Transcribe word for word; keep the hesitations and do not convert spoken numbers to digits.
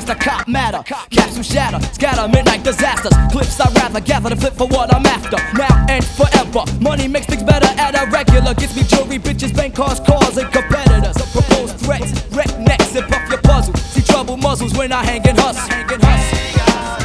faster, cop matter. Capsule shatter, scatter, midnight disasters. Clips I rather gather to flip for what I'm after. Now and forever, money makes things better at a regular. Gets me jewelry, bitches, bank cars, cars, and competitors. Propose threats, wreck necks, and puff your puzzle. See trouble muzzles when I hang and hustle.